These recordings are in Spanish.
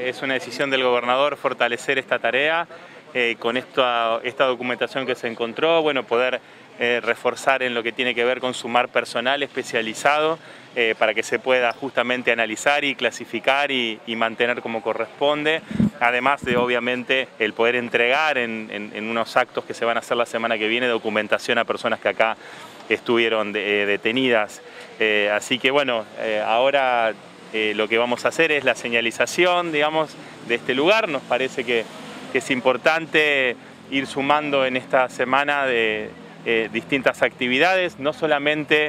es una decisión del gobernador fortalecer esta tarea con esta documentación que se encontró, bueno, poder reforzar en lo que tiene que ver con sumar personal especializado para que se pueda justamente analizar y clasificar y mantener como corresponde, además de obviamente el poder entregar en unos actos que se van a hacer la semana que viene documentación a personas que acá estuvieron detenidas. Así que bueno, ahora lo que vamos a hacer es la señalización, digamos, de este lugar. Nos parece que es importante ir sumando en esta semana de distintas actividades, no solamente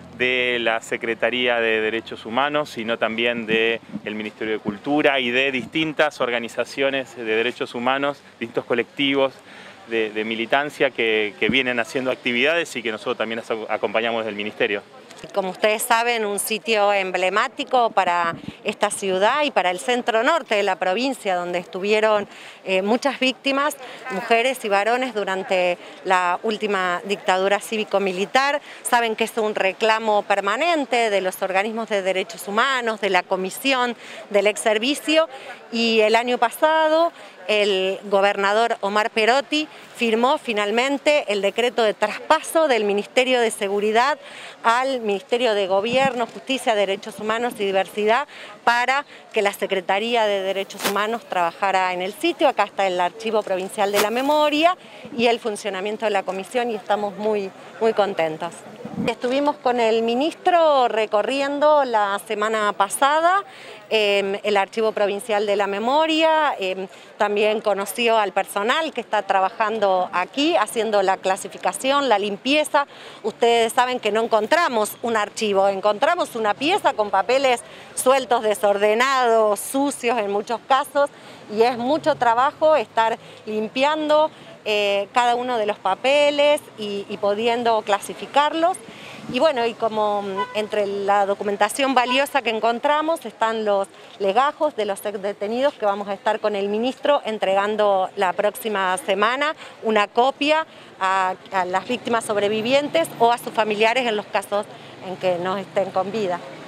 de la Secretaría de Derechos Humanos, sino también del Ministerio de Cultura y de distintas organizaciones de derechos humanos, distintos colectivos de militancia que vienen haciendo actividades y que nosotros también acompañamos del Ministerio. Como ustedes saben, un sitio emblemático para esta ciudad y para el centro norte de la provincia, donde estuvieron muchas víctimas, mujeres y varones, durante la última dictadura cívico-militar. Saben que es un reclamo permanente de los organismos de derechos humanos, de la Comisión del Exservicio, y el año pasado el gobernador Omar Perotti firmó finalmente el decreto de traspaso del Ministerio de Seguridad al Ministerio de Gobierno, Justicia, Derechos Humanos y Diversidad para que la Secretaría de Derechos Humanos trabajara en el sitio. Acá está el Archivo Provincial de la Memoria y el funcionamiento de la comisión, y estamos muy contentos. Estuvimos con el ministro recorriendo la semana pasada el Archivo Provincial de la Memoria, también conoció al personal que está trabajando aquí, haciendo la clasificación, la limpieza. Ustedes saben que no encontramos un archivo, encontramos una pieza con papeles sueltos, desordenados, sucios en muchos casos, y es mucho trabajo estar limpiando cada uno de los papeles y pudiendo clasificarlos. Y bueno, y como entre la documentación valiosa que encontramos están los legajos de los detenidos, que vamos a estar con el ministro entregando la próxima semana una copia a las víctimas sobrevivientes o a sus familiares en los casos en que no estén con vida.